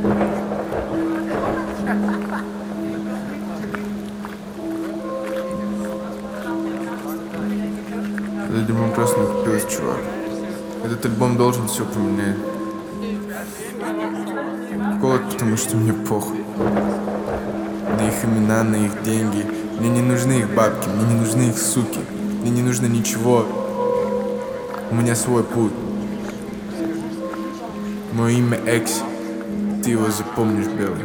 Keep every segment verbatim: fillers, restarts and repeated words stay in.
Этот альбом просто накупилось, чувак. Этот альбом должен все поменять. Холод, потому что мне похуй. На их имена, на их деньги. Мне не нужны их бабки, мне не нужны их суки. Мне не нужно ничего. У меня свой путь. Мое имя Экси. Ты его запомнишь, белый.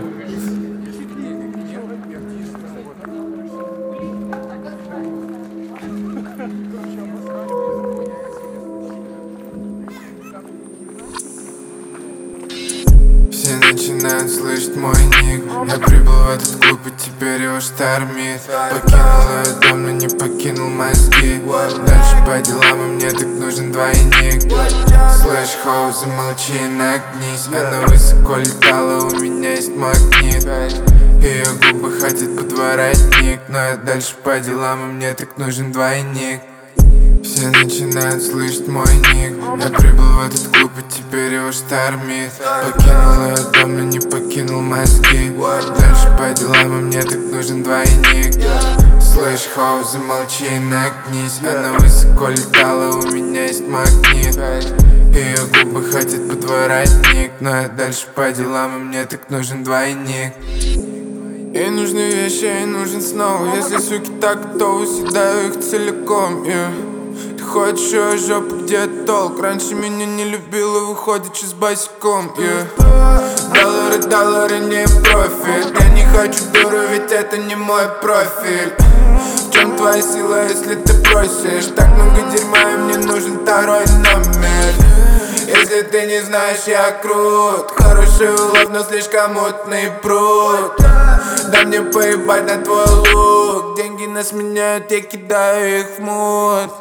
Все начинают слышать мой ник. Я прибыл в этот клуб и теперь его штормит. Покинул ее дом, но не покинул мозги. Дальше по делам, и мне так нужен двойник. Слэш хоу, замолчи и нагнись. Она высоко летала, у меня есть магнит. Ее губы хотят подворотник. Но я дальше по делам, и мне так нужен двойник. Все начинают слышать мой ник. Я прибыл в этот клуб и теперь его штормит. Покинул ее дом, но не покинул мозги. Дальше по делам, и мне так нужен двойник. Слэш хоу, замолчи и нагнись. Она высоко летала, у меня есть магнит. Ее губы хотят подворотник. Но я дальше по делам, и мне так нужен двойник. Ей нужны вещи, ей нужен снова. Если суки так готовы, съедаю их целиком, yeah. Ты хочешь ее жопу, где толк? Раньше меня не любила, выходишь с босиком, yeah. Доллары, доллары, не профит. Я не хочу дуру, ведь это не мой профиль. В чем твоя сила, если ты просишь? Так много дерьма, и мне нужен второй номер. Если ты не знаешь, я крут. Хороший улов, но слишком мутный пруд. Да мне поебать на твой лук. Деньги нас меняют, я кидаю их в мут.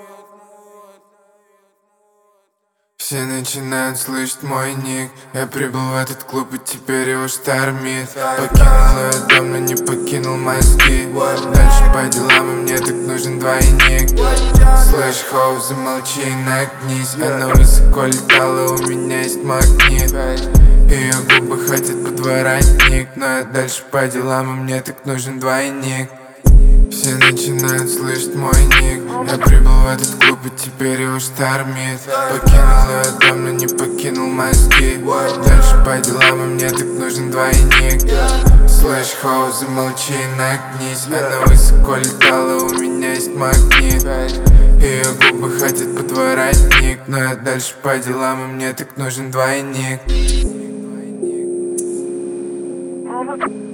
Все начинают слышать мой ник. Я прибыл в этот клуб и теперь его штормит. Покинул ее дом, но не покинул мозги. Дальше по делам, и мне так нужен двойник. Слэш хоу, замолчи и нагнись. Она высоко летала, у меня есть магнит. Ее губы хотят подворотник. Но я дальше по делам, и мне так нужен двойник. Все начинают слышать мой ник. Я прибыл в этот клуб и теперь его штормит. Покинул ее дом, но не покинул мозги. Дальше по делам, и мне так нужен двойник. Слэш хоу, замолчи и нагнись. Она высоко летала, у меня есть магнит. Ее губы хотят подворотник. Но я дальше по делам, и мне так нужен двойник.